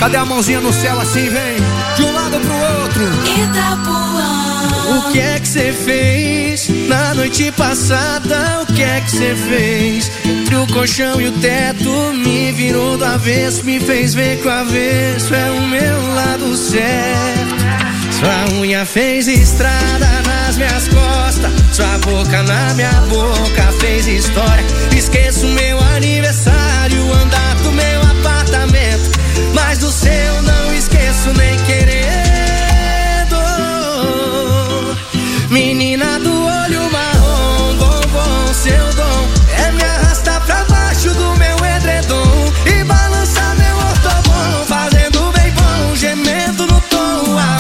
Cadê a mãozinha no céu assim, vem? De um lado pro outro. Itapuã. O que é que você fez na noite passada? O que é que você fez? Entre o colchão e o teto, me virou do avesso, me fez ver que o avesso é o meu lado certo. Sua unha fez estrada nas minhas costas, sua boca na minha boca fez história. Esqueço meu aniversário, andar do meu apartamento, mas do seu não esqueço nem querendo. Menina do olho marrom, bom, bom, seu dom é me arrastar pra baixo do meu edredom e balançar meu ortobom, fazendo bem bom, gemendo no tom. Ah,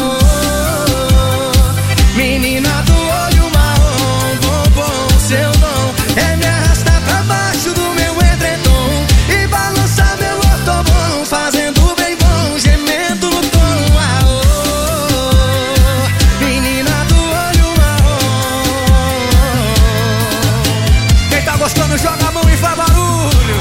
oh. Menina do olho marrom, bom, bom, seu dom é me arrastar pra baixo do meu edredom e balançar meu ortobom, fazendo bem bom, gemendo no tom. Ah, oh. Menina do olho marrom. Quem tá gostando joga a mão e faz barulho.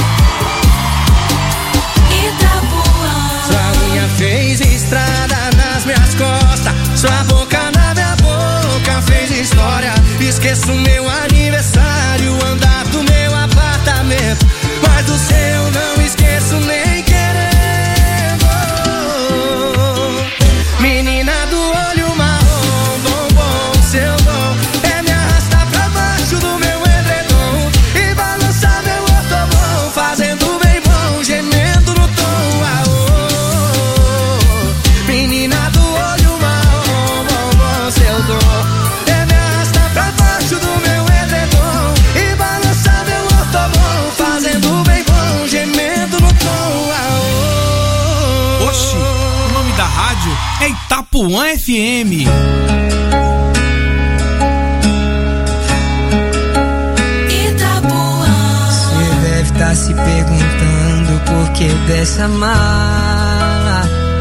Itapuã. Sua unha fez estrada nas minhas costas, sua boca na minha boca fez história. Esqueço meu aniversário, andar do meu apartamento, mas do seu não esqueço nem querendo. Menina do olho marrom, bom, bom, seu dom é me arrastar pra baixo do meu edredom e balançar meu ortobom, fazendo bem bom, gemendo no tom. Ah, oh. Menina do olho marrom, bom, bom, seu dom é me arrastar pra baixo do meu edredom e balançar meu ortobom, fazendo bem bom, gemendo no tom. Ah, oh. Oxi, o nome da rádio é Itapuã F M. Itapuã. Você deve estar se perguntando por que dessa mala.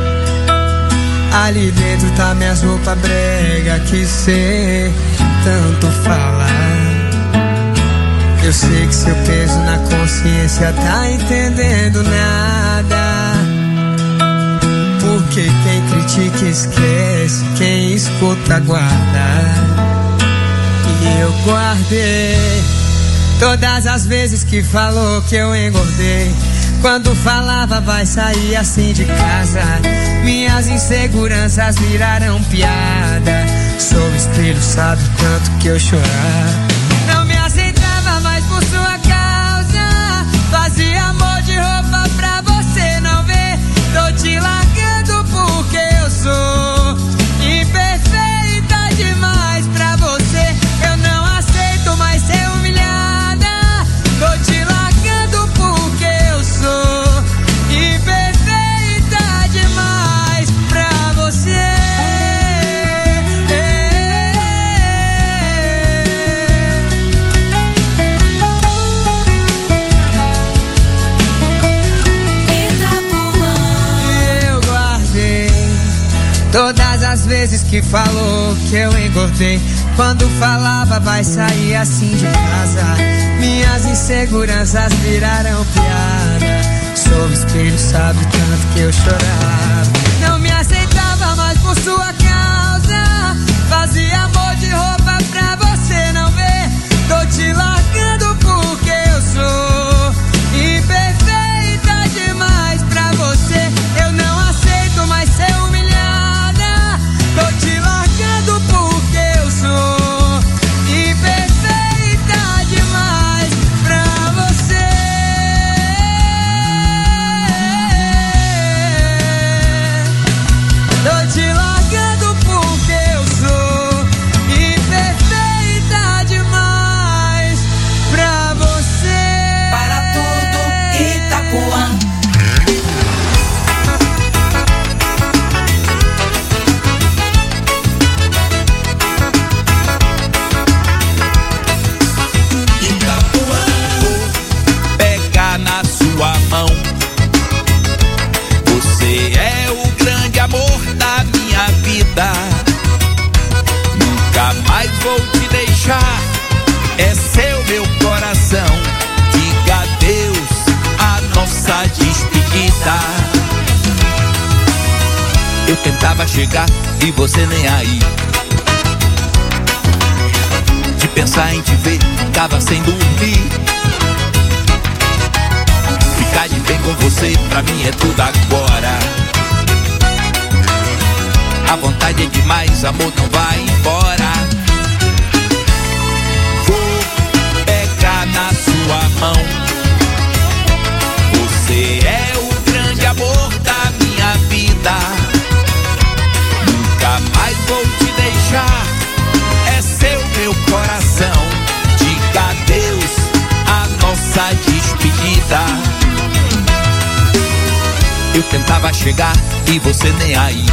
Ali dentro tá minhas roupas brega que cê tanto fala. Eu sei que seu peso na consciência tá entendendo nada. Porque quem critica esquece, quem escuta guarda. E eu guardei todas as vezes que falou que eu engordei. Quando falava vai sair assim de casa, minhas inseguranças viraram piada. Sou espelho, sabe o tanto que eu chorava. Não me aceitava mais por sua causa, fazia amor de roupa pra você não ver. Tô te largando porque eu sou imperfeita demais pra você. Eu não aceito mais ser humilhada. Tô te largando porque eu sou imperfeita demais pra você. Eu guardei todas as vezes que falou que eu engordei. Quando falava vai sair assim de casa, minhas inseguranças viraram piada. Sou espelho, sabe o tanto que eu chorava. Não me aceitava mais por sua causa, fazia amor de roupa pra você não ver. Tô te largando porque eu sou imperfeita demais pra você. Eu não aceito mais ser humilhada. Tô te largando porque eu sou imperfeita demais pra você. Tô te largando porque eu sou imperfeita demais pra você. Para tudo, Itapuã. Pega na sua mão. Você é o grande amor da minha vida. Nunca mais vou te deixar. É seu meu coração. Diga adeus a nossa despedida. Eu tentava chegar e você nem aí. De pensar em te ver, tava sem dormir. Ficar de bem com você, pra mim é tudo agora. A vontade é demais, amor, não vai embora. Vou pegar na sua mão. Você é o grande amor da minha vida. Nunca mais vou te deixar. É seu meu coração. Diga adeus a nossa despedida. Eu tentava chegar e você nem aí.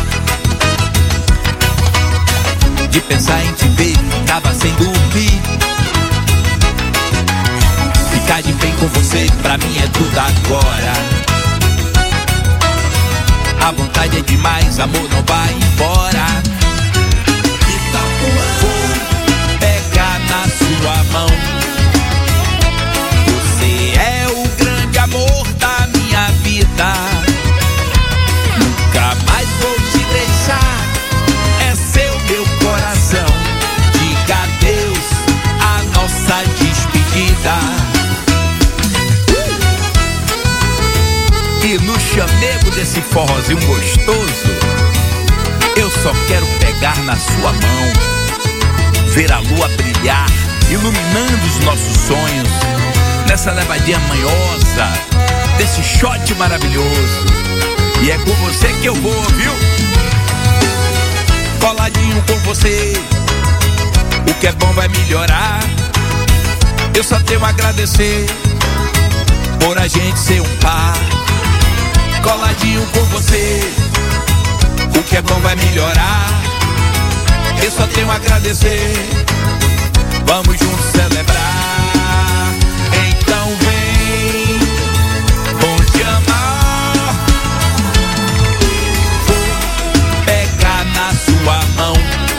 De pensar em te ver, tava sem dormir. Ficar de bem com você, pra mim é tudo agora. A vontade é demais, amor, não vai embora. Vou pegar na sua mão. Você é o grande amor da minha vida. Nunca mais vou te deixar. É seu meu coração. Diga adeus a nossa despedida. E no chamego desse forrozinho gostoso, eu só quero pegar na sua mão, ver a lua brilhar, iluminando os nossos sonhos, nessa levadinha manhosa, desse shot maravilhoso. E é com você que eu vou, viu? Coladinho com você, o que é bom vai melhorar. Eu só tenho a agradecer por a gente ser um par. Coladinho com você, o que é bom vai melhorar. Eu só tenho a agradecer. Vamos juntos celebrar. Então vem, vou te amar. Vou pegar na sua mão.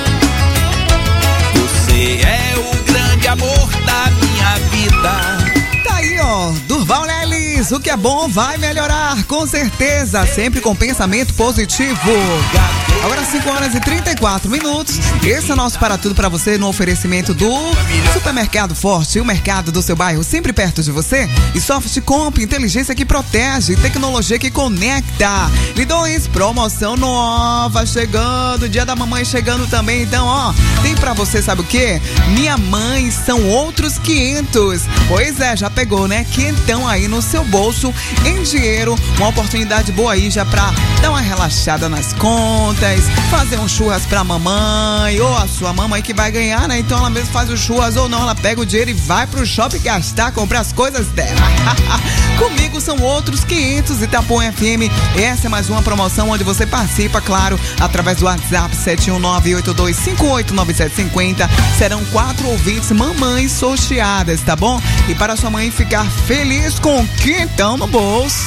Você é o grande amor da minha vida. Tá aí, ó, Durval Lelis, o que é bom vai melhorar, com certeza, sempre com pensamento positivo. Agora cinco horas e trinta e quatro minutos. Esse é o nosso Para Tudo pra você no oferecimento do Supermercado Forte, o mercado do seu bairro sempre perto de você. E Soft Comp, inteligência que protege, tecnologia que conecta. Lidões, promoção nova chegando, dia da mamãe chegando também. Então, ó, tem pra você, sabe o quê? Minha mãe são outros quinhentos. Pois é, já pegou, né? Quentão aí no seu bolso em dinheiro. Uma oportunidade boa aí já pra dar uma relaxada nas contas, fazer um churras pra mamãe, ou a sua mamãe que vai ganhar, né? Então ela mesmo faz o churras, ou não, ela pega o dinheiro e vai pro shopping gastar, comprar as coisas dela. Comigo são outros quinhentos. Itapuã F M. Essa é mais uma promoção onde você participa, claro, através do WhatsApp sete um nove oito dois cinco oito nove sete cinco zero. Serão quatro ouvintes mamães sorteadas, tá bom? E para sua mãe ficar feliz com o quentão no bolso.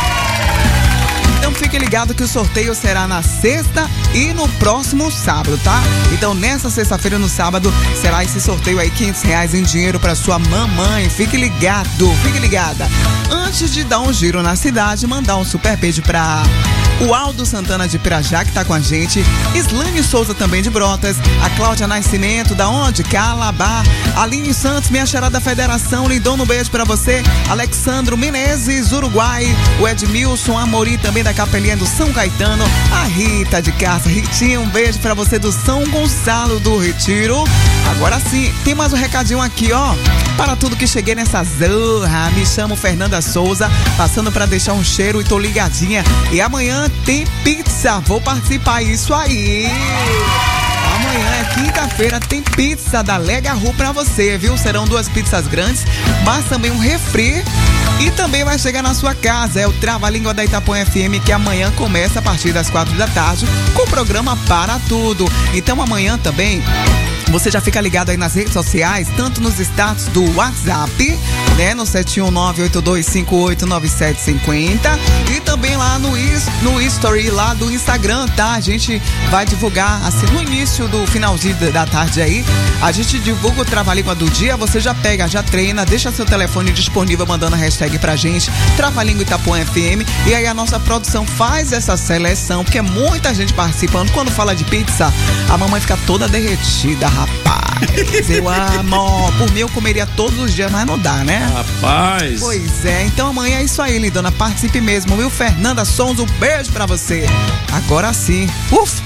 Então fique ligado que o sorteio será na sexta e no próximo sábado, tá? Então nessa sexta-feira e no sábado será esse sorteio aí, quinhentos reais em dinheiro pra sua mamãe. Fique ligado, fique ligada. Antes de dar um giro na cidade, mandar um super beijo pra o Aldo Santana de Pirajá, que tá com a gente, Islane Souza também de Brotas, a Cláudia Nascimento, da onde? Calabar, Aline Santos, minha charada Federação, lindão, um beijo pra você, Alexandro Menezes, Uruguai, o Edmilson Amorim também da Capelinha do São Caetano, a Rita de Caça, Ritinha, um beijo pra você do São Gonçalo do Retiro. Agora sim, tem mais um recadinho aqui, ó, para tudo que cheguei nessa zorra, me chamo Fernanda Souza, passando pra deixar um cheiro e tô ligadinha, e amanhã tem pizza, vou participar, isso aí. Amanhã é quinta-feira, tem pizza da Lega Ru pra você, viu? Serão duas pizzas grandes, mas também um refri. E também vai chegar na sua casa, é o Trava-Língua da Itapuã F M, que amanhã começa a partir das quatro da tarde, com o programa Para Tudo. Então amanhã também Você já fica ligado aí nas redes sociais, tanto nos status do WhatsApp, né? No sete um nove oito dois cinco oito nove sete cinco zero e também lá no, no History lá do Instagram, tá? A gente vai divulgar, assim, no início do finalzinho da tarde aí, a gente divulga o Trava-Língua do dia, você já pega, já treina, deixa seu telefone disponível mandando a hashtag pra gente, Trava-Língua Itapuã F M, e aí a nossa produção faz essa seleção, porque é muita gente participando. Quando fala de pizza, a mamãe fica toda derretida, rapaz. Eu amo. Por mim eu comeria todos os dias, mas não dá, né? Rapaz. Pois é, então amanhã é isso aí, lindona. Participe mesmo, viu? Fernanda Sons, um beijo pra você. Agora sim. Uf!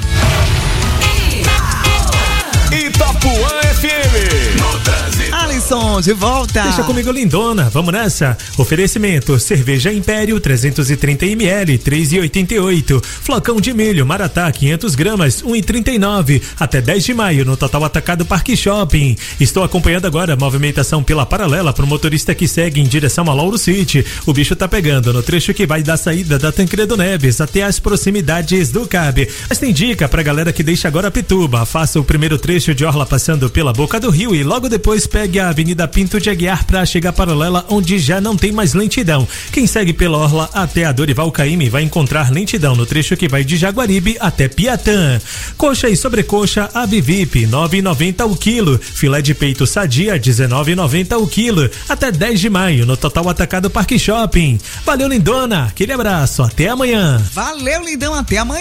Itapuã F M. No trânsito. Alisson, de volta. Deixa comigo, lindona. Vamos nessa. Oferecimento: cerveja Império trezentos e trinta mililitros, três reais e oitenta e oito. Flocão de milho Maratá quinhentas gramas, um real e trinta e nove. Até dez de maio no Total Atacado Parque Shopping. Estou acompanhando agora a movimentação pela paralela para o motorista que segue em direção a Lauro City. O bicho tá pegando no trecho que vai da saída da Tancredo Neves até as proximidades do C A B. Mas tem dica pra galera que deixa agora Pituba. Faça o primeiro trecho de Orla passando pela Boca do Rio e logo depois pegue a Avenida Pinto de Aguiar para chegar paralela, onde já não tem mais lentidão. Quem segue pela Orla até a Dorival Caymmi vai encontrar lentidão no trecho que vai de Jaguaribe até Piatã. Coxa e sobrecoxa Avivip, nove reais e noventa o quilo. Filé de peito Sadia, dezenove reais e noventa o quilo. Até dez de maio no Total Atacado Parque Shopping. Valeu, lindona. Aquele abraço. Até amanhã. Valeu, lindão. Até amanhã.